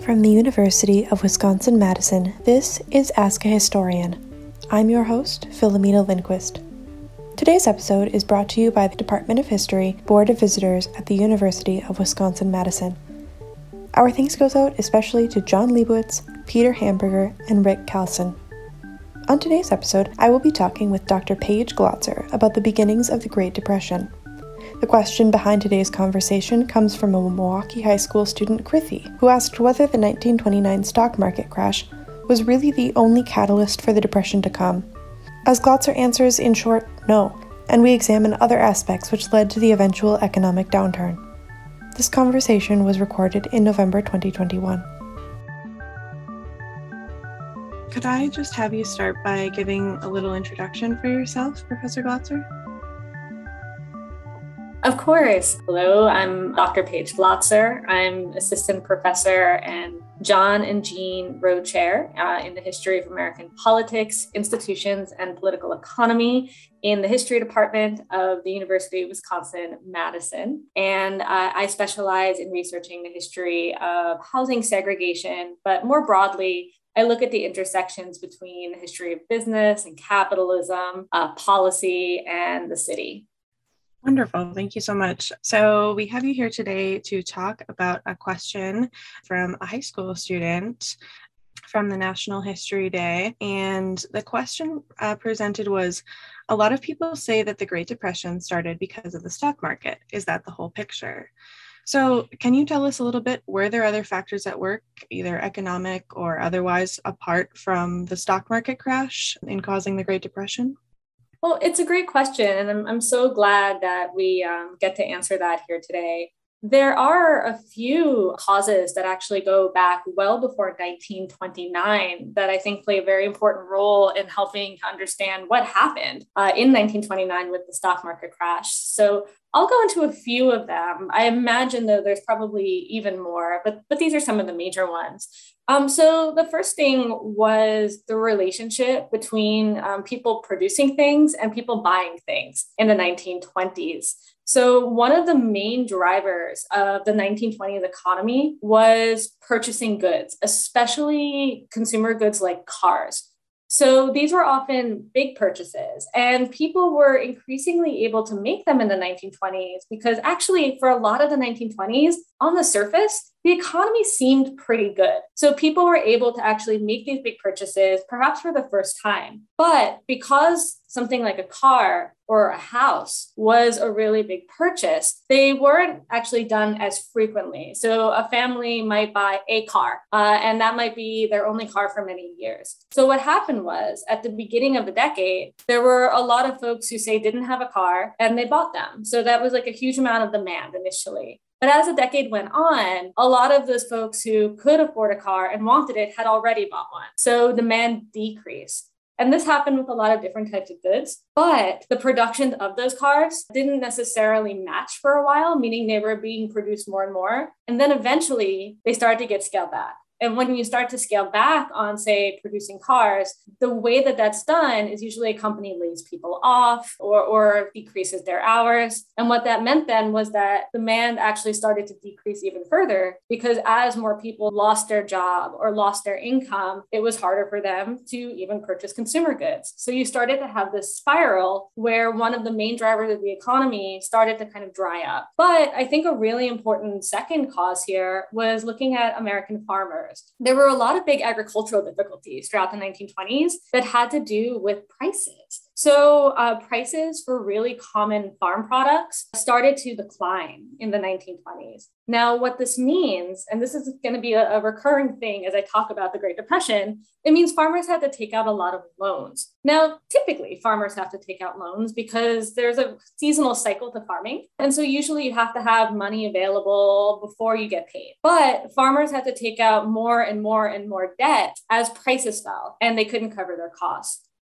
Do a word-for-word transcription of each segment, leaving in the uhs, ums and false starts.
From the University of Wisconsin-Madison, this is Ask a Historian. I'm your host, Philomena Lindquist. Today's episode is brought to you by the Department of History Board of Visitors at the University of Wisconsin-Madison. Our thanks goes out especially to John Leibowitz, Peter Hamburger, and Rick Carlson. On today's episode, I will be talking with Doctor Paige Glotzer about the beginnings of the Great Depression. The question behind today's conversation comes from a Milwaukee High School student, Krithy, who asked whether the nineteen twenty-nine stock market crash was really the only catalyst for the Depression to come. As Glotzer answers, in short, no, and we examine other aspects which led to the eventual economic downturn. This conversation was recorded in November twenty twenty-one. Could I just have you start by giving a little introduction for yourself, Professor Glotzer? Of course. Hello, I'm Doctor Paige Glotzer. I'm assistant professor and John and Jean Rowe Chair uh, in the History of American Politics, Institutions, and Political Economy in the History Department of the University of Wisconsin-Madison. And uh, I specialize in researching the history of housing segregation, but more broadly, I look at the intersections between the history of business and capitalism, uh, policy, and the city. Wonderful. Thank you so much. So we have you here today to talk about a question from a high school student from the National History Day. And the question uh, presented was, a lot of people say that the Great Depression started because of the stock market. Is that the whole picture? So can you tell us a little bit, were there other factors at work, either economic or otherwise, apart from the stock market crash in causing the Great Depression? Well, it's a great question, and I'm, I'm so glad that we um, get to answer that here today. There are a few causes that actually go back well before nineteen twenty-nine that I think play a very important role in helping to understand what happened uh, in nineteen twenty-nine with the stock market crash. So I'll go into a few of them. I imagine, though, there's probably even more, but, but these are some of the major ones. Um, so the first thing was the relationship between um, people producing things and people buying things in the nineteen twenties. So one of the main drivers of the nineteen twenties economy was purchasing goods, especially consumer goods like cars. So these were often big purchases, and people were increasingly able to make them in the nineteen twenties because actually for a lot of the nineteen twenties, on the surface, the economy seemed pretty good. So people were able to actually make these big purchases, perhaps for the first time. But because something like a car or a house was a really big purchase, they weren't actually done as frequently. So a family might buy a car, uh, and that might be their only car for many years. So what happened was, at the beginning of the decade, there were a lot of folks who say didn't have a car and they bought them. So that was like a huge amount of demand initially. But as the decade went on, a lot of those folks who could afford a car and wanted it had already bought one. So demand decreased. And this happened with a lot of different types of goods, but the production of those cars didn't necessarily match for a while, meaning they were being produced more and more. And then eventually they started to get scaled back. And when you start to scale back on, say, producing cars, the way that that's done is usually a company lays people off or, or decreases their hours. And what that meant then was that demand actually started to decrease even further, because as more people lost their job or lost their income, it was harder for them to even purchase consumer goods. So you started to have this spiral where one of the main drivers of the economy started to kind of dry up. But I think a really important second cause here was looking at American farmers. There were a lot of big agricultural difficulties throughout the nineteen twenties that had to do with prices. So uh, prices for really common farm products started to decline in the nineteen twenties. Now, what this means, and this is going to be a, a recurring thing as I talk about the Great Depression, it means farmers had to take out a lot of loans. Now, typically, farmers have to take out loans because there's a seasonal cycle to farming. And so usually you have to have money available before you get paid. But farmers had to take out more and more and more debt as prices fell, and they couldn't cover their costs.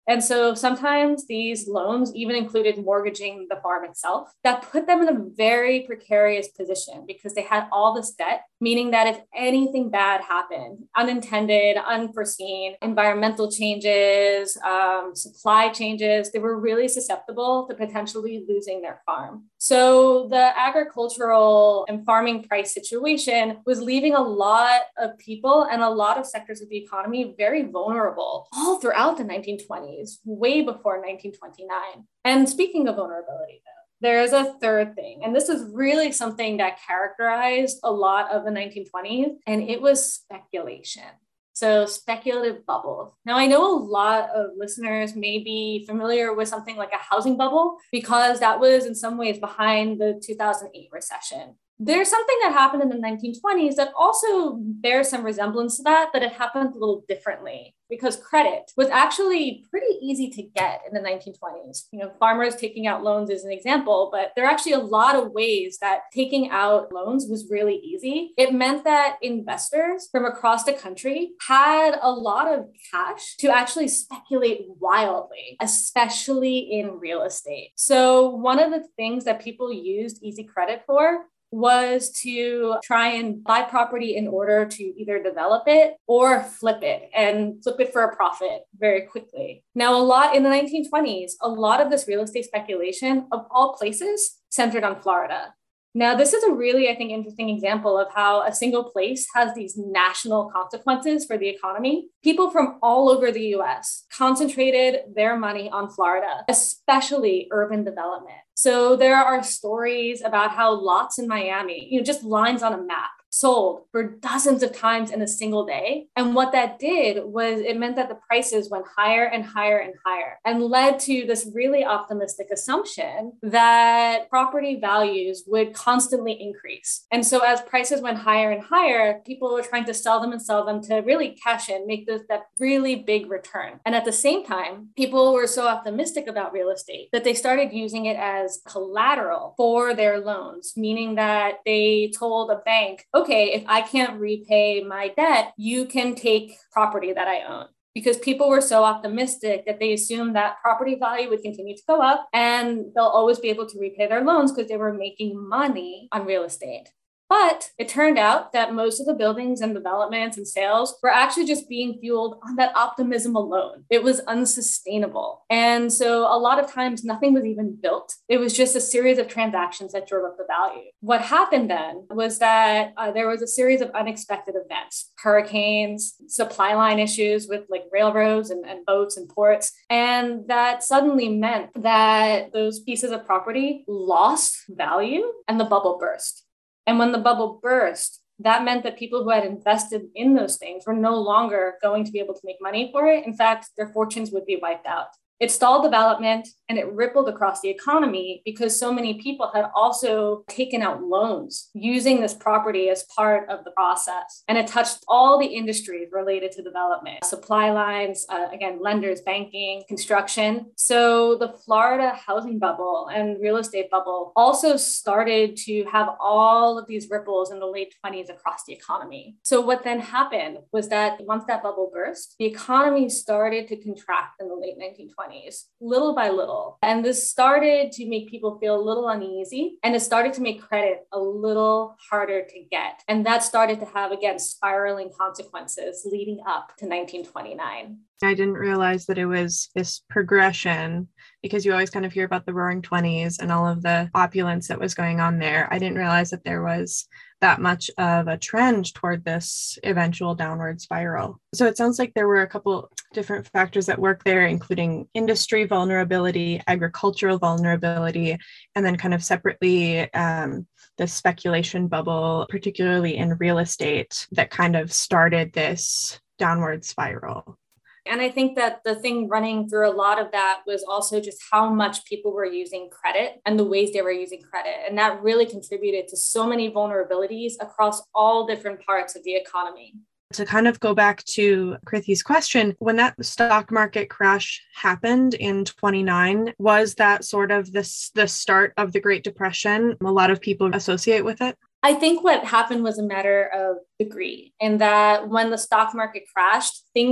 And so sometimes these loans even included mortgaging the farm itself. That put them in a very precarious position because they had all this debt, meaning that if anything bad happened, unintended, unforeseen, environmental changes, um, supply changes, they were really susceptible to potentially losing their farm. So the agricultural and farming price situation was leaving a lot of people and a lot of sectors of the economy very vulnerable all throughout the nineteen twenties, way before nineteen twenty-nine. And speaking of vulnerability, though, there's a third thing, and this is really something that characterized a lot of the nineteen twenties, and it was speculation. So speculative bubbles. Now, I know a lot of listeners may be familiar with something like a housing bubble because that was in some ways behind the two thousand eight recession. There's something that happened in the nineteen twenties that also bears some resemblance to that, but it happened a little differently because credit was actually pretty easy to get in the nineteen twenties. You know, farmers taking out loans is an example, but there are actually a lot of ways that taking out loans was really easy. It meant that investors from across the country had a lot of cash to actually speculate wildly, especially in real estate. So one of the things that people used easy credit for was to try and buy property in order to either develop it or flip it and flip it for a profit very quickly. Now, a lot in the nineteen twenties, a lot of this real estate speculation of all places centered on Florida. Now, this is a really, I think, interesting example of how a single place has these national consequences for the economy. People from all over the U S concentrated their money on Florida, especially urban development. So there are stories about how lots in Miami, you know, just lines on a map, sold for dozens of times in a single day. And what that did was it meant that the prices went higher and higher and higher and led to this really optimistic assumption that property values would constantly increase. And so as prices went higher and higher, people were trying to sell them and sell them to really cash in, make this, that really big return. And at the same time, people were so optimistic about real estate that they started using it as collateral for their loans, meaning that they told a bank, okay, if I can't repay my debt, you can take property that I own. Because people were so optimistic that they assumed that property value would continue to go up and they'll always be able to repay their loans because they were making money on real estate. But it turned out that most of the buildings and developments and sales were actually just being fueled on that optimism alone. It was unsustainable. And so a lot of times nothing was even built. It was just a series of transactions that drove up the value. What happened then was that uh, there was a series of unexpected events, hurricanes, supply line issues with like railroads and, and boats and ports. And that suddenly meant that those pieces of property lost value and the bubble burst. And when the bubble burst, that meant that people who had invested in those things were no longer going to be able to make money for it. In fact, their fortunes would be wiped out. It stalled development and it rippled across the economy because so many people had also taken out loans using this property as part of the process. And it touched all the industries related to development, supply lines, uh, again, lenders, banking, construction. So the Florida housing bubble and real estate bubble also started to have all of these ripples in the late twenties across the economy. So what then happened was that once that bubble burst, the economy started to contract in the late nineteen twenties. Little by little. And this started to make people feel a little uneasy and it started to make credit a little harder to get. And that started to have, again, spiraling consequences leading up to nineteen twenty-nine. I didn't realize that it was this progression because you always kind of hear about the roaring twenties and all of the opulence that was going on there. I didn't realize that there was that much of a trend toward this eventual downward spiral. So it sounds like there were a couple different factors that work there, including industry vulnerability, agricultural vulnerability, and then kind of separately, um, the speculation bubble, particularly in real estate, that kind of started this downward spiral. And I think that the thing running through a lot of that was also just how much people were using credit and the ways they were using credit. And that really contributed to so many vulnerabilities across all different parts of the economy. To kind of go back to Krithi's question, when that stock market crash happened in twenty-nine, was that sort of this, the start of the Great Depression? A lot of people associate with it. I think what happened was a matter of degree, in that when the stock market crashed, things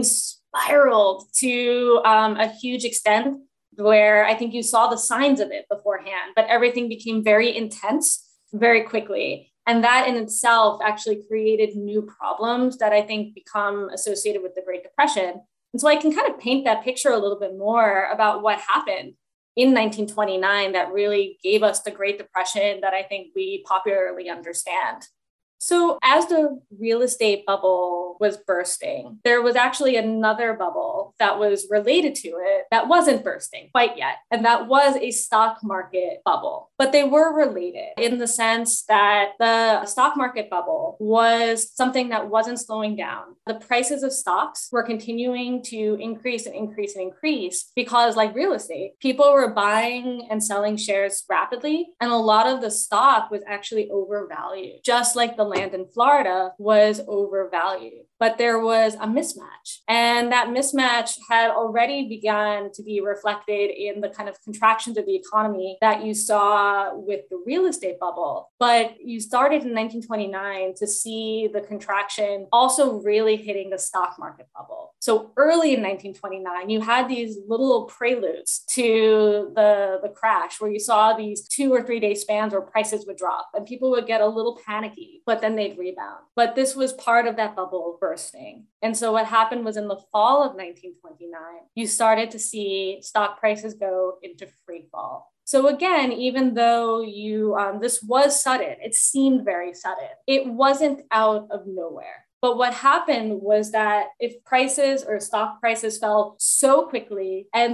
spiraled to um, a huge extent where I think you saw the signs of it beforehand, but everything became very intense very quickly. And that in itself actually created new problems that I think become associated with the Great Depression. And so I can kind of paint that picture a little bit more about what happened in nineteen twenty-nine that really gave us the Great Depression that I think we popularly understand. So as the real estate bubble was bursting, there was actually another bubble that was related to it that wasn't bursting quite yet. And that was a stock market bubble. But they were related in the sense that the stock market bubble was something that wasn't slowing down. The prices of stocks were continuing to increase and increase and increase because, like real estate, people were buying and selling shares rapidly. And a lot of the stock was actually overvalued, just like the land in Florida was overvalued. But there was a mismatch. And that mismatch had already begun to be reflected in the kind of contractions of the economy that you saw with the real estate bubble. But you started in nineteen twenty-nine to see the contraction also really hitting the stock market bubble. So early in nineteen twenty-nine, you had these little preludes to the, the crash where you saw these two or three day spans where prices would drop and people would get a little panicky, but then they'd rebound. But this was part of that bubble bursting. And so what happened was in the fall of nineteen twenty-nine, you started to see stock prices go into free fall. So again, even though you um, this was sudden, it seemed very sudden, it wasn't out of nowhere. But what happened was that if prices or stock prices fell so quickly and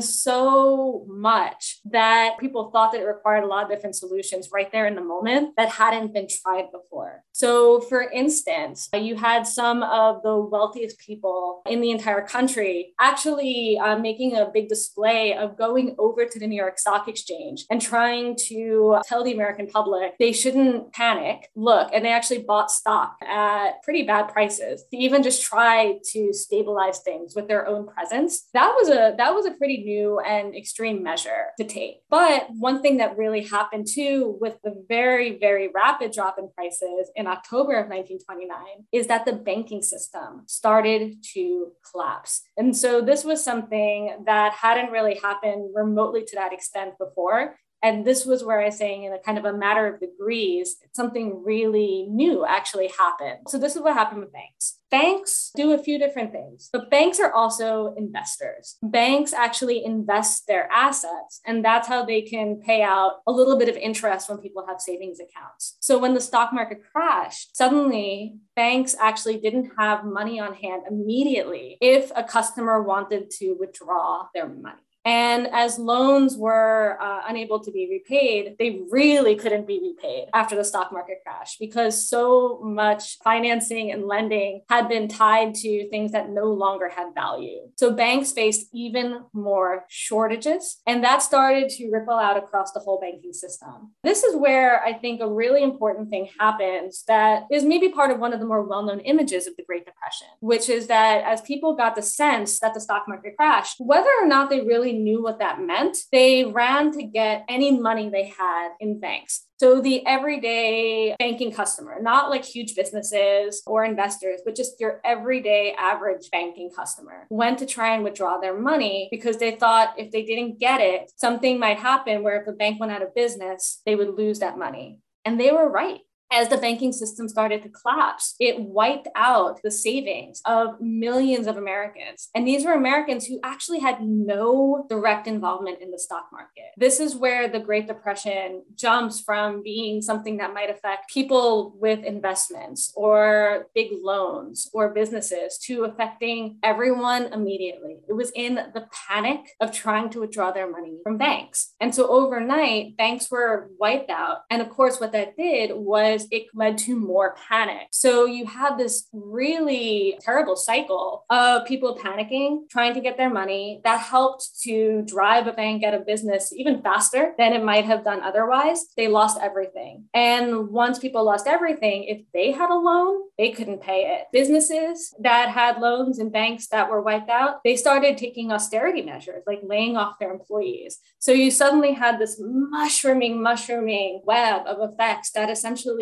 so much that people thought that it required a lot of different solutions right there in the moment that hadn't been tried before. So for instance, you had some of the wealthiest people in the entire country actually uh, making a big display of going over to the New York Stock Exchange and trying to tell the American public they shouldn't panic. Look, and they actually bought stock at pretty bad prices to even just try to stabilize things with their own presence. That was a that was a pretty new and extreme measure to take. But one thing that really happened too with the very, very rapid drop in prices in October of nineteen twenty-nine is that the banking system started to collapse. And so this was something that hadn't really happened remotely to that extent before. And this was where I was saying in a kind of a matter of degrees, something really new actually happened. So this is what happened with banks. Banks do a few different things, but banks are also investors. Banks actually invest their assets, and that's how they can pay out a little bit of interest when people have savings accounts. So when the stock market crashed, suddenly banks actually didn't have money on hand immediately if a customer wanted to withdraw their money. And as loans were uh, unable to be repaid, they really couldn't be repaid after the stock market crash because so much financing and lending had been tied to things that no longer had value. So banks faced even more shortages, and that started to ripple out across the whole banking system. This is where I think a really important thing happens that is maybe part of one of the more well-known images of the Great Depression, which is that as people got the sense that the stock market crashed, whether or not they really knew what that meant, they ran to get any money they had in banks. So the everyday banking customer, not like huge businesses or investors, but just your everyday average banking customer, went to try and withdraw their money because they thought if they didn't get it, something might happen where if the bank went out of business, they would lose that money. And they were right. As the banking system started to collapse, it wiped out the savings of millions of Americans. And these were Americans who actually had no direct involvement in the stock market. This is where the Great Depression jumps from being something that might affect people with investments or big loans or businesses to affecting everyone immediately. It was in the panic of trying to withdraw their money from banks. And so overnight, banks were wiped out. And of course, what that did was it led to more panic. So you had this really terrible cycle of people panicking, trying to get their money. That helped to drive a bank out of business even faster than it might have done otherwise. They lost everything. And once people lost everything, if they had a loan, they couldn't pay it. Businesses that had loans and banks that were wiped out, they started taking austerity measures, like laying off their employees. So you suddenly had this mushrooming, mushrooming web of effects that essentially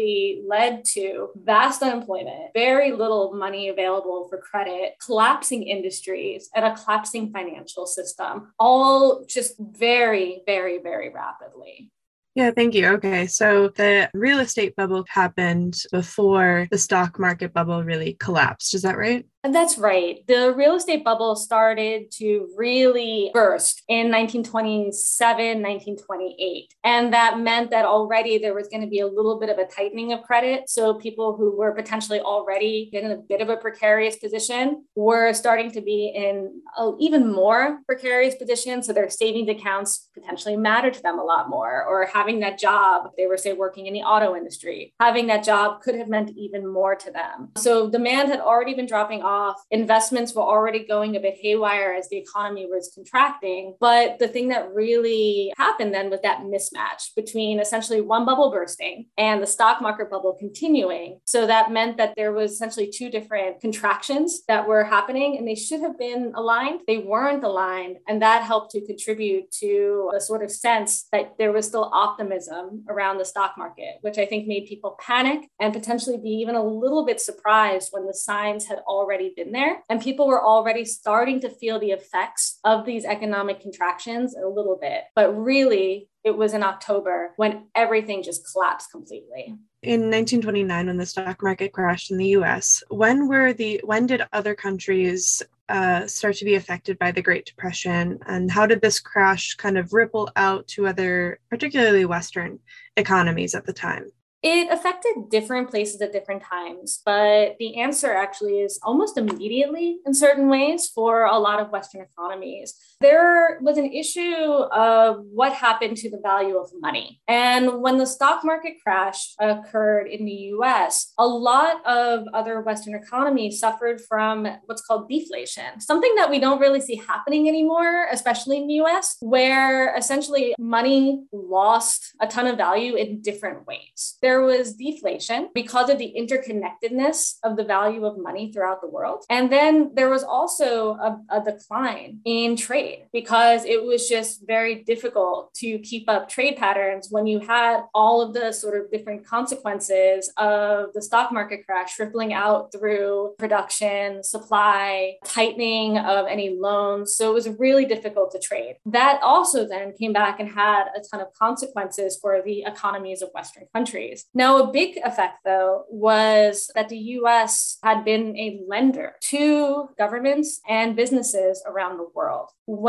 actually led to vast unemployment, very little money available for credit, collapsing industries, and a collapsing financial system, all just very, very, very rapidly. Yeah, thank you. Okay, so the real estate bubble happened before the stock market bubble really collapsed. Is that right? That's right. The real estate bubble started to really burst in nineteen twenty-seven, nineteen twenty-eight. And that meant that already there was going to be a little bit of a tightening of credit. So people who were potentially already in a bit of a precarious position were starting to be in an even more precarious position. So their savings accounts potentially mattered to them a lot more, or having that job, they were, say, working in the auto industry, having that job could have meant even more to them. So demand had already been dropping off. Investments were already going a bit haywire as the economy was contracting. But the thing that really happened then was that mismatch between essentially one bubble bursting and the stock market bubble continuing. So that meant that there was essentially two different contractions that were happening, and they should have been aligned. They weren't aligned. And that helped to contribute to a sort of sense that there was still optimism around the stock market, which I think made people panic and potentially be even a little bit surprised when the signs had already been there. And people were already starting to feel the effects of these economic contractions a little bit. But really, it was in October when everything just collapsed completely. In nineteen twenty-nine, when the stock market crashed in the U S, when were the when did other countries uh, start to be affected by the Great Depression, and how did this crash kind of ripple out to other, particularly Western economies at the time? It affected different places at different times, but the answer actually is almost immediately in certain ways for a lot of Western economies. There was an issue of what happened to the value of money. And when the stock market crash occurred in the U S, a lot of other Western economies suffered from what's called deflation, something that we don't really see happening anymore, especially in the U S, where essentially money lost a ton of value in different ways. There was deflation because of the interconnectedness of the value of money throughout the world. And then there was also a, a decline in trade because it was just very difficult to keep up trade patterns when you had all of the sort of different consequences of the stock market crash rippling out through production, supply, tightening of any loans. So it was really difficult to trade. That also then came back and had a ton of consequences for the economies of Western countries. Now, a big effect, though, was that the U S had been a lender to governments and businesses around the world.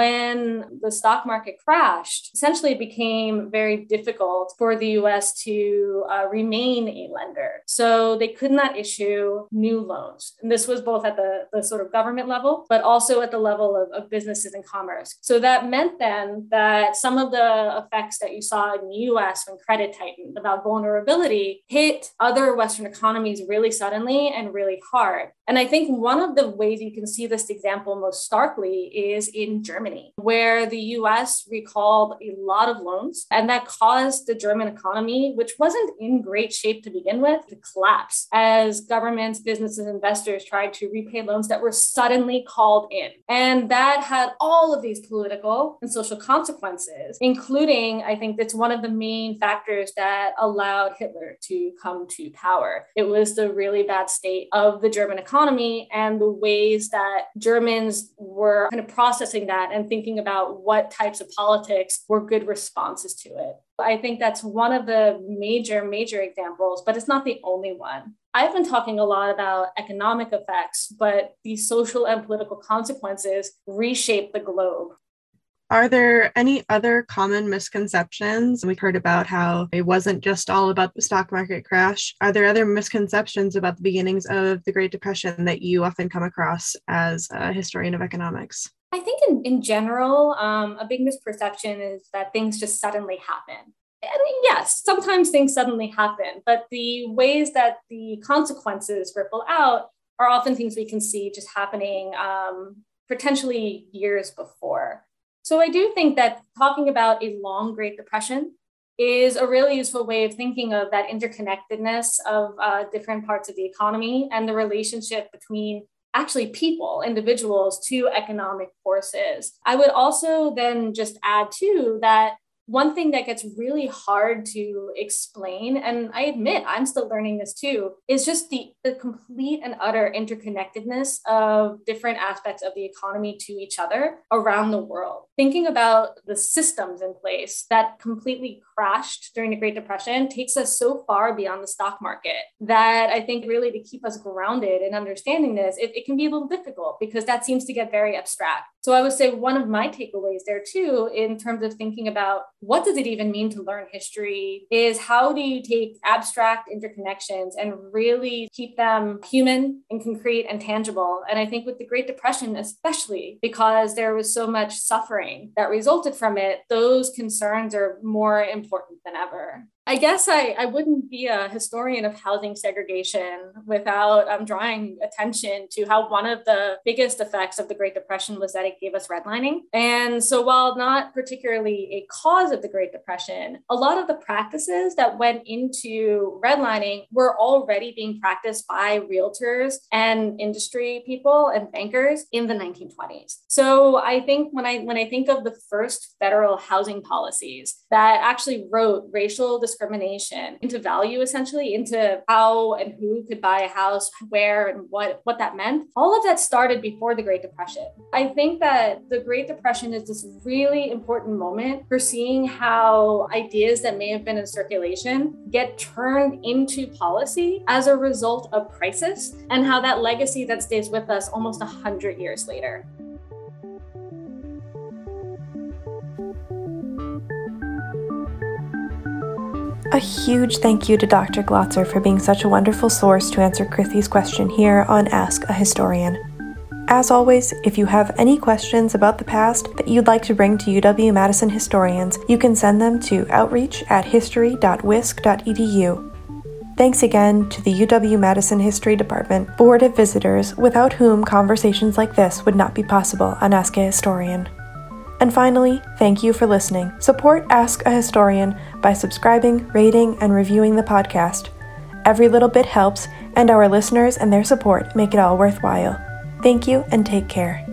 When the stock market crashed, essentially it became very difficult for the U S to uh, remain a lender. So they could not issue new loans. And this was both at the, the sort of government level, but also at the level of, of businesses and commerce. So that meant then that some of the effects that you saw in the U S when credit tightened about vulnerability hit other Western economies really suddenly and really hard. And I think one of the ways you can see this example most starkly is in Germany, where the U S recalled a lot of loans, and that caused the German economy, which wasn't in great shape to begin with, to collapse as governments, businesses, investors tried to repay loans that were suddenly called in. And that had all of these political and social consequences, including, I think that's one of the main factors that allowed Hitler to come to power. It was the really bad state of the German economy and the ways that Germans were kind of processing that and thinking about what types of politics were good responses to it. I think that's one of the major, major examples, but it's not the only one. I've been talking a lot about economic effects, but these social and political consequences reshape the globe. Are there any other common misconceptions? We heard about how it wasn't just all about the stock market crash. Are there other misconceptions about the beginnings of the Great Depression that you often come across as a historian of economics? I think in, in general, um, a big misperception is that things just suddenly happen. I mean, yes, sometimes things suddenly happen, but the ways that the consequences ripple out are often things we can see just happening um, potentially years before. So I do think that talking about a long Great Depression is a really useful way of thinking of that interconnectedness of uh, different parts of the economy and the relationship between actually people, individuals, to economic forces. I would also then just add too that One thing that gets really hard to explain, and I admit I'm still learning this too, is just the, the complete and utter interconnectedness of different aspects of the economy to each other around the world. Thinking about the systems in place that completely crashed during the Great Depression takes us so far beyond the stock market that I think really to keep us grounded in understanding this, it, it can be a little difficult because that seems to get very abstract. So I would say one of my takeaways there too, in terms of thinking about what does it even mean to learn history, is how do you take abstract interconnections and really keep them human and concrete and tangible? And I think with the Great Depression, especially because there was so much suffering that resulted from it, those concerns are more important than ever. I guess I, I wouldn't be a historian of housing segregation without um, drawing attention to how one of the biggest effects of the Great Depression was that it gave us redlining. And so while not particularly a cause of the Great Depression, a lot of the practices that went into redlining were already being practiced by realtors and industry people and bankers in the nineteen twenties. So I think when I when I think of the first federal housing policies that actually wrote racial discrimination discrimination into value, essentially into how and who could buy a house, where and what, what that meant. All of that started before the Great Depression. I think that the Great Depression is this really important moment for seeing how ideas that may have been in circulation get turned into policy as a result of crisis, and how that legacy that stays with us almost a hundred years later. A huge thank you to Doctor Glotzer for being such a wonderful source to answer Krithi's question here on Ask a Historian. As always, if you have any questions about the past that you'd like to bring to U W-Madison historians, you can send them to outreach at history dot wisc dot e d u. Thanks again to the U W-Madison History Department Board of Visitors, without whom conversations like this would not be possible on Ask a Historian. And finally, thank you for listening. Support Ask a Historian by subscribing, rating, and reviewing the podcast. Every little bit helps, and our listeners and their support make it all worthwhile. Thank you and take care.